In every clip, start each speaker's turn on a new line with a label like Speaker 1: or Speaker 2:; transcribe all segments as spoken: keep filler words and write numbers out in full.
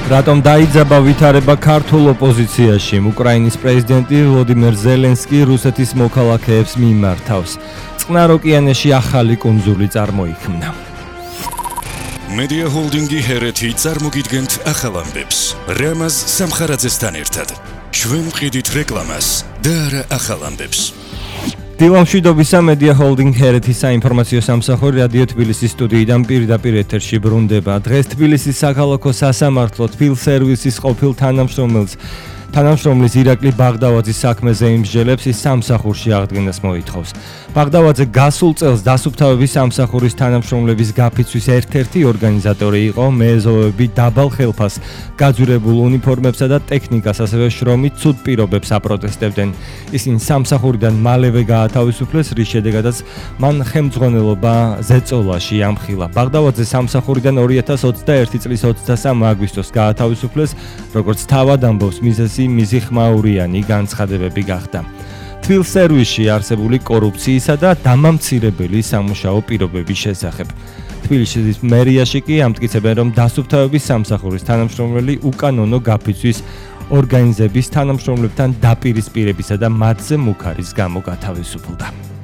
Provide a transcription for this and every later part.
Speaker 1: რატომ დაიძაბა ვითარება ქართულ ოპოზიციაში? უკრაინის პრეზიდენტი ვლოდიმერ ზელენსკი რუსეთის მოქალაქეებს მიმართავს. წყნარ ოკეანეში ახალი კუნძული წარმოიქმნა.
Speaker 2: Media Holdingi ჰერეთი წარმოგიდგენთ ახალ ამბებს. რამაზ სამხარაძესთან ერთად. ჩვენ ვყიდით რეკლამას და არა ახალ ამბებს.
Speaker 1: დილამშვიდობისა Media Holding ჰერეთის საინფორმაციო სამსახური რადიო თბილისის სტუდიიდან პირდაპირ ეთერში ბრუნდება. დღეს თბილისის საქალაქო სასამართლო თბილ სერვისის ყოფილ თანამშრომელს თანამშრომლის ირაკლი ბაღდავაძის საქმეზე იმსჯელებს ის სამსახურში აღდგენას მოითხოვს. ბაღდავაძე გასულ წელს დასუფთავების სამსახურის თანამშრომლების გაფიცვის ერთ-ერთი ორგანიზატორი იყო. მეზობები დაბალ ხელფას, გაძვირებულ უნიფორმებსა და ტექნიკას, ასევე შრომით ცუდ პირობებს აპროტესტებდნენ. ისინი სამსახურიდან მალევე გაათავისუფლეს, რის შედეგადაც მან ხელმძღვანელობა ზეწოლაში ამხილა. ბაღდავაძე სამსახურიდან ორი ათას ოცდაერთი წლის ოცდასამი აგვისტოს გაათავისუფლეს, როგორც თავად ამბობს მიზეზი მისი ხმაურიანი განცხადებები გახდა. თბილ სერვისში არსებული კორუფციისა და დამამცირებელი სამუშაო პირობების შესახებ. თბილისის მერიაში კი ამტკიცებენ, რომ დასუფთავების სამსახურის თანამშრომელი უკანონო გაფიცვის ორგანიზების თანამშრომლებთან დაპირისპირებისა და მათზე მუქარის გამო გათავისუფლდა.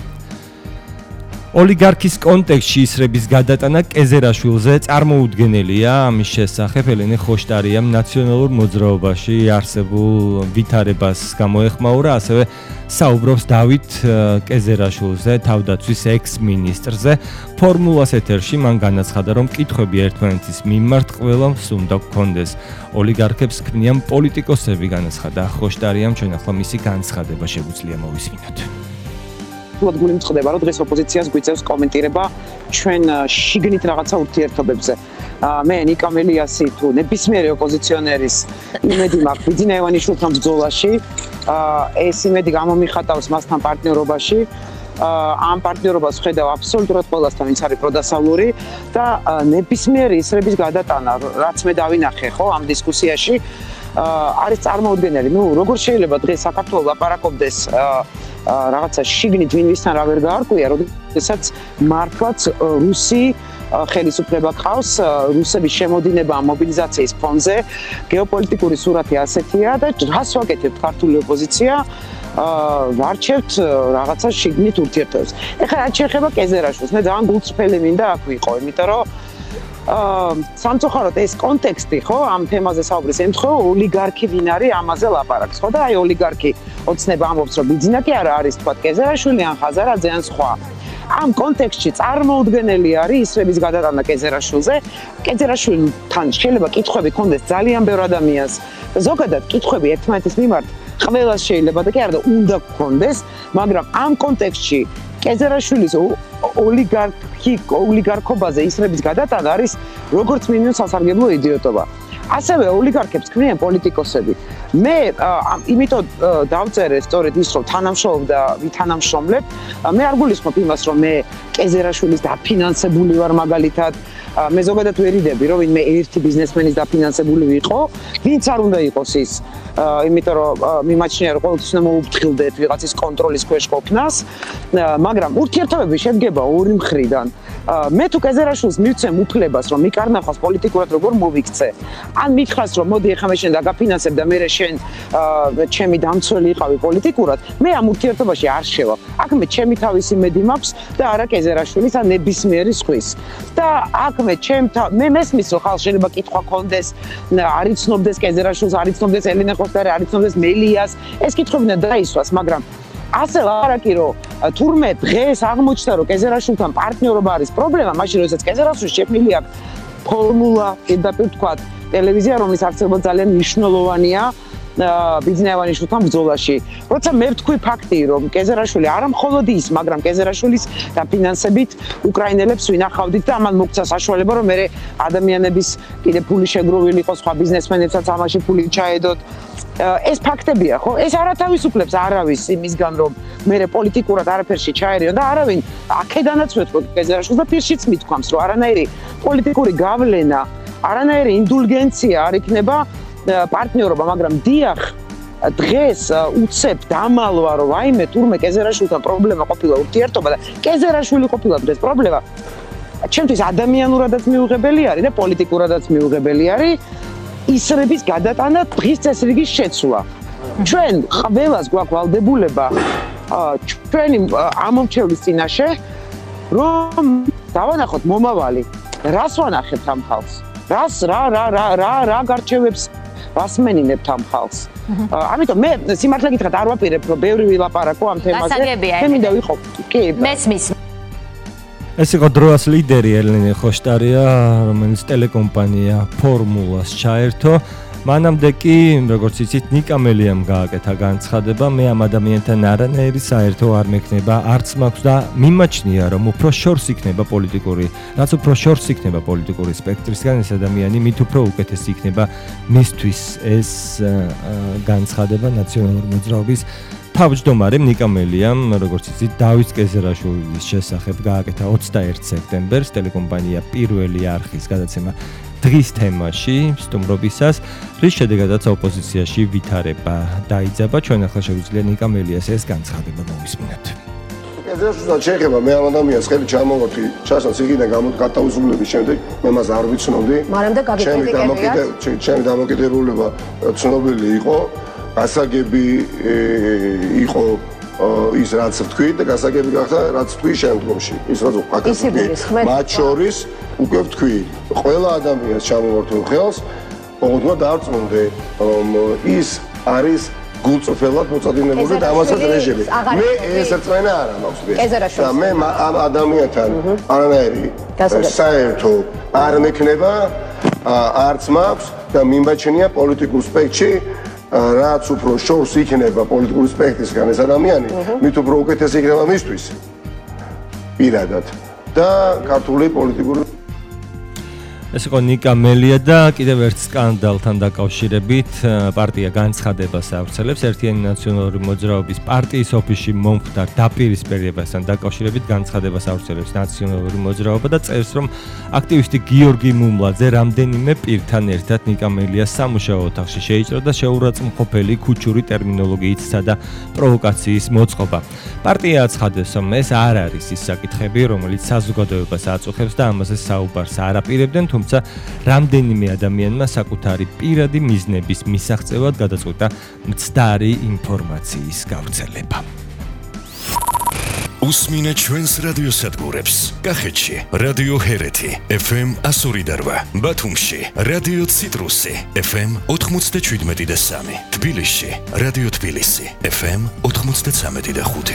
Speaker 1: ოლიგარქის კონტექსტში ისრების გადატანა კეზერაშვილზე წარმოუდგენელია. ამის შესახებ ელენე ხოშტარიამ ნაციონალურ მოძრაობაში არსებულ ვითარებას გამოეხმაურა, ასევე საუბრობს დავით კეზერაშვილზე, თავდაცვის ექს-მინისტრზე. ფორმულას ეთერში მან განაცხადა, რომ კითხვები ერთმანეთის მიმართ ყველას უნდა გქონდეს. ოლიგარქებს ქმნიან პოლიტიკოსები, განაცხადა ხოშტარიამ. ჩვენ ახლა მისი განცხადება შეგვიძლია მოვისმინოთ.
Speaker 3: გული მწყდება, რომ დღეს ოპოზიციას გვიწევს კომენტირება ჩვენ შიგნით რაღაცა ურთიერთობებზე. მე ნიკა მელიასი თუ ნებისმიერი ოპოზიციონერის იმედი მაქვს ბიძინა ივანიშვილთან ბრძოლაში, ეს იმედი გამომიხატავს მასთან პარტნიორობაში. ამ პარტნიორობას ხედავ აბსოლუტურად ყველასთან, ვინც არის პროდასავლური და ნებისმიერი ისრების გადატანა, რაც მე დავინახე ხო ამ დისკუსიაში, არის წარმოუდგენელი. ნუ როგორ შეიძლება დღეს საქართველოს ლაპარაკობდეს რაღაცა შიგნით ვინ ვისთან რა ვერ გაარკვია, როდესაც მართლაც რუსი ხელისუფლება ყავს, რუსების შემოდინება მობილიზაციის ფონზე, გეოპოლიტიკური სურათი ასეთია და რას ვაკეთებთ ქართული ოპოზიცია? ვარჩევთ რაღაცა შიგნით ურთიერთობებს. ეხლა რაც შეეხება კეზერაშვილს, მე ძალიან გულწრფელი მინდა აქ ვიყო, იმიტომ რომ სამწუხაროდ ეს კონტექსტი ხო ამ თემაზე საუბრის ემთხვევა ოლიგარქი ვინ არის ამაზე ლაპარაკს ხო და აი ოლიგარქი ოცნება ამბობს რომ ბიძინა კი არა არის თქვა კეზერაშვილი ან ხაზარაძე ან სხვა. ამ კონტექსტში წარმოუდგენელი არის ისრების გადატანა კეზერაშვილზე. კეზერაშვილთან შეიძლება კითხვები ქონდეს ძალიან ბევრ ადამიანს. ზოგადად კითხვები ერთმანეთის მიმართ ყველას შეიძლება და კი არა და უნდა გქონდეს, მაგრამ ამ კონტექსტში კეზერაშვილის ოლიგარქი ოლიგარქობაზე ისრების გადატანა არის როგორც მინიმუმ სასარგებლო იდიოტობა. ასევე ოლიგარქებს ქმნიან პოლიტიკოსები. მე იმიტომ დავწერე სწორედ ის რომ თანამშრომლობ და ვითანამშრომლებ, მე არ გულისხმობ იმას რომ მე კეზერაშვილის დაფინანსებული ვარ მაგალითად. მე ზოგადად ვერიდები რომ ვინმე ერთი ბიზნესმენის დაფინანსებული ვიყო, ვინც არ უნდა იყოს ის, იმიტომ რომ მიმაჩნია რომ ყოველთვის უნდა მოუფრთხილდეთ ვიღაცის კონტროლის ქვეშ ყოფნას, მაგრამ ურთიერთობები შედგება ორი მხრიდან. მე თუ კეზერაშვილს მივცემ უფლებას რომ მიკარნახოს პოლიტიკურად როგორ მოვიქცე, ან მითხრას რომ მოდი ახლა მე შენ დაგაფინანსებ და მე შენ ჩემი დამცველი იყავი პოლიტიკურად, მე ამ ურთიერთობაში არ შევა. აქ მე ჩემი თავის იმედი მაქვს და არა კეზერაშვილის ან ნებისმიერი სხვის. და აქ მე ჩემ მე მესმის რომ ხალხს შეიძლება კითხვა ქონდეს, არ იცნობდეს კეზერაშვილს, არ იცნობდეს ელენე ხოშტარი, არ იცნობდეს მელიას, ეს კითხვები უნდა დაისვას, მაგრამ ასე ლაპარაკი რომ თურმე დღეს აღმოჩნდა რომ კეზერაშვილთან პარტნიორობა არის პრობლემა, მაშინ როდესაც კეზერაშვილს შექმნილი აქვს ფორმულა, პირდაპირ თქვა ტელევიზია, რომლის არსებობა ძალიან მნიშვნელოვანია ბიძინა ივანიშვილთან ბრძოლაში. როცა მე ვთქვი ფაქტი, რომ კეზერაშვილი არა მხოლოდ ის, მაგრამ კეზერაშვილის დაფინანსებით უკრაინელებს ვინახავდით და ამან მოგცა საშუალება, რომ მე ადამიანების კიდე ფული შეგროვილი იყოს, სხვა ბიზნესმენებსაც ამაში ფული ჩაედოთ. ეს ფაქტებია, ხო? ეს არათავისუფლებს არავის იმისგან, რომ მე პოლიტიკურად არაფერში ჩაერიო და არავინ აქედანაც ვეთქვი კეზერაშვილს და პირშიც მithქვამს, რომ არანაირი პოლიტიკური გავლენა, არანაირი ინდულგენცია არ იქნება პარტნიორობა, მაგრამ დიახ, დღეს უცებ დამალვა, რომ აიმე თურმე კეზერაშვილთან პრობლემა ყოფილა ურთიერთობა და კეზერაშვილი ყოფილა დღეს პრობლემა. ჩემთვის ადამიანურადაც მიუღებელი არის და პოლიტიკურადაც მიუღებელი არის. ისრების გადატანა დღის წესრიგის შეცვლა. ჩვენ ყველას გვაქვს ვალდებულება ჩვენი ამომრჩევლის წინაშე რომ დავანახოთ მომავალი, რას ვანახებთ ამ ხალხს, რას რა რა რა რა რა გარჩევებს რას მენინებთ ამ ხალხს. ამიტომ მე სიმართლე გითხრათ არ ვაპირებ რომ ბევრი ვილაპარაკო ამ თემაზე. მე მინდა ვიყო კი
Speaker 4: მესმის
Speaker 1: ეს იყო დროას ლიდერი ელენე ხოშტარია, რომელიც ტელეკომპანია ფორმულას ჩაერთო. მანამდე კი, როგორც იცით, ნიკამელიამ გააკეთა განცხადება, მე ამ ადამიანთან არანაირი საერთო არ მექნება, არც მაქვს და მიმაჩნია, რომ უფრო შორს იქნება პოლიტიკური, რაც უფრო შორს იქნება პოლიტიკური სპექტრისგან ეს ადამიანი, მით უფრო უკეთესი იქნება მისთვის ეს განცხადება ნაციონალური მოძრაობის თავმჯდომარემ ნიკამელიამ, როგორც იცით, დავით კეზერაშვილის შესახებ გააკეთა ოცდაერთი სექტემბერს ტელეკომპანია პირველი არხის გადაცემა დღის თემაში სტუმრობისას, რის შედეგადაც ოპოზიციაში ვითარება დაიძაბა. ჩვენ ახლა შეგვიძლია ნიკამელიას ეს განცხადება მოვისმინოთ.
Speaker 5: კეზერაშვილთან შეხება მე ამ ადამიანს ხელი ჩამოვარდი, ჩასვლა ციხიდან გადაუზრუნების შემდეგ მე მას არ ვიცნობდი.
Speaker 4: მანამდე გაგეკრიტიკებიათ?
Speaker 5: ჩემი დამოკიდებულება ცნობილი იყო. გასაგები იყო ის რაც თქვი და გასაგები გახდა რაც თქვი შემდგომში ის რაც უკაკასები მათ შორის უკვე ვთქვი ყველა ადამიანს ჩამოვართო ხელს ოღონდ დაარწმუნდე რომ ის არის გულწრფელად მოწადინებული და ამასაც რეჟიმი მე ეს რწმენა არ მაქვს და მე ამ ადამიანთან არანაირი საერთო არ მექნება არც მაქვს და მიმაჩნია პოლიტიკურ სპექტრში რაც უფრო შორს იქნება პოლიტიკური სპექტრისგან ეს ადამიანი, მით უფრო უკეთესი იქნება მისთვის. პირადად და ქართული პოლიტიკური
Speaker 1: ეს იყო ნიკამელია და კიდევ ერთ სკანდალთან დაკავშირებით პარტია განცხადებას ავრცელებს ერთიანი ნაციონალური მოძრაობის პარტიის ოფისში მომხდარ დაპირისპირებასთან დაკავშირებით განცხადებას ავრცელებს ნაციონალური მოძრაობა და წერს რომ აქტივისტი გიორგი მუმლაძე რამდენიმე პირთან ერთად ნიკამელიას სამუშაო ოთახში შეიჭრა და შეურაცხმყოფელი ქუჩური ტერმინოლოგიით სცადა პროვოკაციის მოწყობა. პარტია აცხადებს რომ ეს არ არის ის საკითხები რომელიც საზოგადოებას აწუხებს და ამაზე საუბარს არ აპირებდნენ თუმცა რამდენიმე ადამიანმა საკუთარი პირადი მიზნების მისაღწევად გადაწყვიტა მცდარი ინფორმაციის გავრცელება.
Speaker 2: უსმინე ჩვენს რადიოსადგურებს. კახეთში რადიო ჰერეთი ეფ ემ εκατო ორი და რვა, ბათუმში რადიო ციტრუსი ეფ ემ ოთხმოცდაშვიდმეტი და სამი, თბილისში რადიო თბილისი ეფ ემ ოთხმოცდაცამეტი და ხუთი.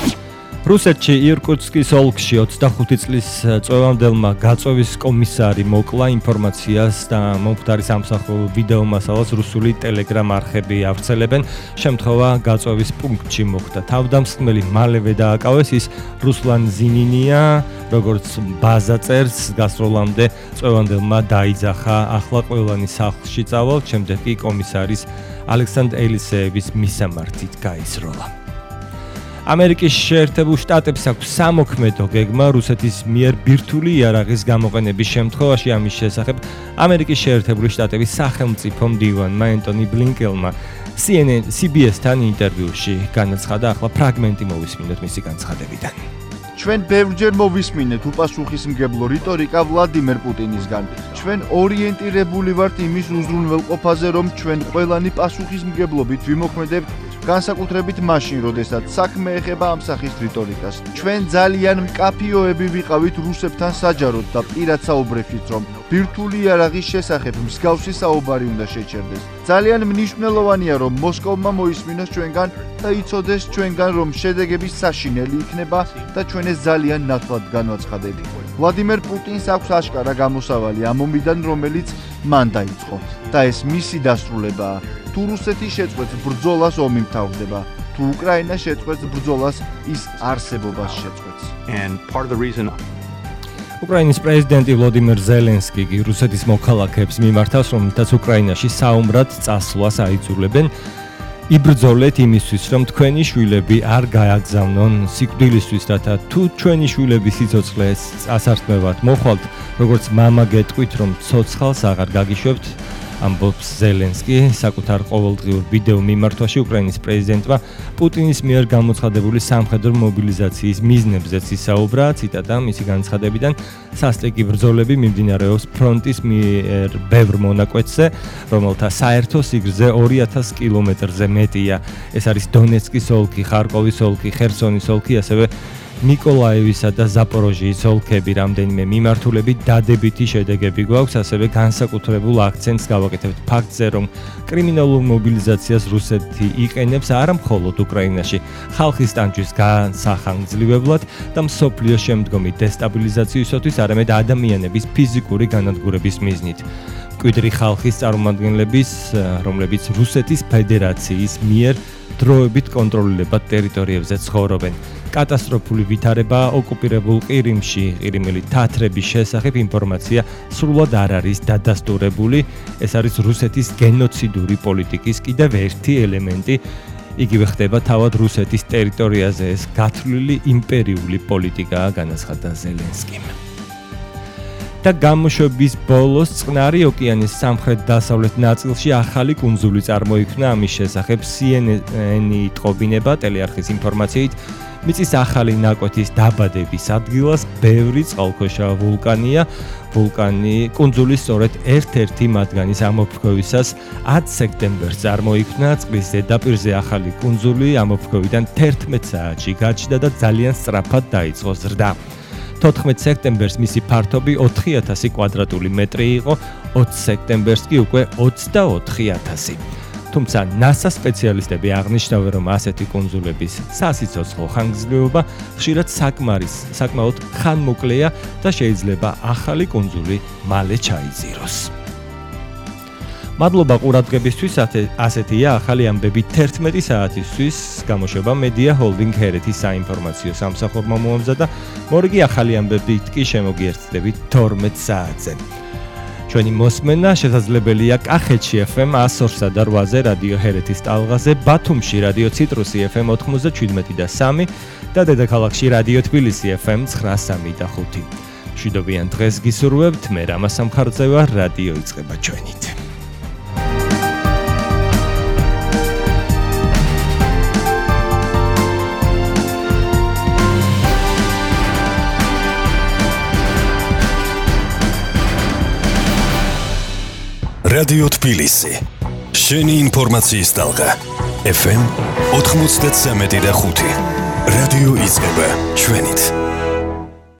Speaker 1: რუსეთში ირკუტსკის ოლქში ოცდახუთი წლის წვევამდელმა გაწვევის კომისარი მოკლა ინფორმაციას და მომხდარი სამსახურო ვიდეო მასალას რუსული ტელეგრამ არხები ავრცელებენ. შემთხვევა გაწვევის პუნქტში მოხდა. თავდამსხმელი მალევე დააკავეს, ის რუსლან ზინინია, როგორც ბაზა წერს, გასროლამდე წვევამდელმა დაიძახა. ახლა ყველანი სახლში წავალ, შემდეგ კი კომისარის ალექსანდრ ელისეევის მისამართით გაისროლა. ამერიკის შეერთებულ შტატებს აქვს სამოქმედო გეგმა რუსეთის მიერ ბირთვული იარაღის გამოყენების შემთხვევაში. ამის შესახებ ამერიკის შეერთებული შტატების სახელმწიფო მდივანმა ენტონი ბლინკენმა სი ენ ენ სი ბი ეს-თან ინტერვიუში განაცხადა. ახლა ფრაგმენტი მოვისმინოთ მისი განცხადებიდან.
Speaker 6: ჩვენ ბევრჯერ მოვისმინეთ უპასუხისმგებლო რიტორიკა ვლადიმერ პუტინისგან. ჩვენ ორიენტირებული ვართ იმის უზრუნველყოფაზე, რომ ჩვენ ყველანი პასუხისმგებლობით ვიმოქმედებთ განსაკუთრებით მაშინ, როდესაც საქმე ეხება ამ სახის რიტორიკას. ჩვენ ძალიან მკაფიოები ვიყავით რუსებთან საჯაროდ და პირად საუბრებშიც, რომ ბირთვული იარაღის შესახებ მსგავსი საუბარი უნდა შეჩერდეს. ძალიან მნიშვნელოვანია, რომ მოსკოვმა მოისმინოს ჩვენგან და იცოდეს ჩვენგან, რომ შედეგები საშინელი იქნება და ჩვენ ეს ძალიან ნათლად განვაცხადეთ. ვლადიმერ პუტინს აქვს აშკარა გამოსავალი ამ ომიდან, რომელიც მან დაიწყო და ეს მისი დასრულებაა. თუ რუსეთი შეწყვეტს ბრძოლას, ომი მთავრდება. თუ უკრაინა შეწყვეტს ბრძოლას, ის არსებობას შეწყვეტს.
Speaker 7: And part of the reason
Speaker 1: უკრაინის პრეზიდენტი ვლოდიმერ ზელენსკი კი რუსეთის მოქალაქეებს მიმართავს, რომლითაც უკრაინაში საომრად წასვლას აიძულებენ. იბრძოლეთ იმისთვის, რომ თქვენი შვილები არ გააგზავნონ სიკვდილისთვის, რათა თუ ჩვენი შვილების სიცოცხლეს ასართმევად მოხვალთ, როგორც მამა გეტყვით, რომ ცოცხალს აღარ გაგიშვებთ, ამბობს ზელენსკი საკუთარ ყოველდღიურ ვიდეო მიმართვაში უკრაინის პრეზიდენტმა პუტინის მიერ გამოცხადებული სამხედრო მობილიზაციის მიზნებზეც ისაუბრა. ციტატა მისი განცხადებიდან სასტიკი ბრძოლები მიმდინარეობს ფრონტის მიერ ბევრ მონაკვეთზე, რომელთა საერთო სიგრძე ორი ათას კილომეტრზე მეტია. ეს არის დონეცკის ოლქი, ხარკოვის ოლქი, ხერსონის ოლქი, ასევე მიკოლაევისა და ზაპოროჟიის ოლქები. რამდენიმე მიმართულებით დადებითი შედეგები გვაქვს, ასევე განსაკუთრებულ აქცენტს გავაკეთებთ ფაქტზე, რომ კრიმინალურ მობილიზაციას რუსეთი იყენებს არა მხოლოდ უკრაინაში, ხალხის ტანჯვის განსახანგრძლივებლად და მსოფლიოს შემდგომი დესტაბილიზაციისათვის, არამედ ადამიანების ფიზიკური განადგურების მიზნით. მკვიდრი ხალხის წარმომადგენლების, რომლებიც რუსეთის ფედერაციის მიერ დროებით კონტროლირებად ტერიტორიებზე ცხოვრობენ. კატასტროფული ვითარება ოკუპირებულ ყირიმში, ყირიმელი თათრების შესახებ ინფორმაცია სრულად არ არის დადასტურებული. ეს არის რუსეთის გენოციდური პოლიტიკის კიდევ ერთი ელემენტი. იგივე ხდება თავად რუსეთის ტერიტორიაზე ეს გათვლილი იმპერიული პოლიტიკაა, განაცხადა ზელენსკიმ. და გამოშვების ბოლოს წყნარი ოკეანის სამხრეთ-დასავლეთ ნაწილში ახალი კუნძული წარმოიქმნა. ამის შესახებ C N N-ი იტყობინება ტელეარხის ინფორმაციით. მიწის ახალი ნაკვეთის დაბადების ადგილას ბევრი წყალქვეშა ვულკანია. ვულკანი კუნძულის სწორედ ერთ-ერთი მათგანის ამოფრქვევისას ათი სექტემბერს წარმოიქმნა. წყლის ზედაპირზე ახალი კუნძული ამოფრქვევიდან თერთმეტ საათში გაჩნდა და ძალიან სწრაფად დაიწყო ზრდა. თოთხმეტ სექტემბერს მისი ფართობი ოთხი ათასი კვადრატული მეტრი იყო, ოცი სექტემბერს კი უკვე ოცდაოთხი ათასი. თუმცა NASA სპეციალისტები აღნიშნავენ, რომ ასეთი კუნძულების სასიცოცხლო ხანგრძლივობა ხშირად საკმარის, საკმაოდ ხანმოკლეა და შეიძლება ახალი კუნძული მალე ჩაიძიროს. მადლობა ყურადღებისთვის, ასეთია ახალი ამბები თერთმეტი საათისთვის. გამოშვება Media Holding Heritage საინფორმაციო სამსახურმა მოამზადა. მორიგი ახალი ამბებით კი შემოგიერთდებით თორმეტ საათზე. ჩვენი მოსმენა შესაძლებელია კახეთში F M one oh three და eight-ზე რადიო ჰერეთის ტალღაზე, ბათუმში რადიო ციტრუსი F M ninety-seven და three და დედაქალაქში რადიო თბილისი F M nine და five. მშვიდობიან დღეს გისურვებთ, მე რამაზ სამხარძე ვარ, რადიო იწყება ჩვენით.
Speaker 2: რადიო თბილისი. შენი ინფორმაციის ტალღა. F M ninety-three და five. რადიო იწყება ჩვენით.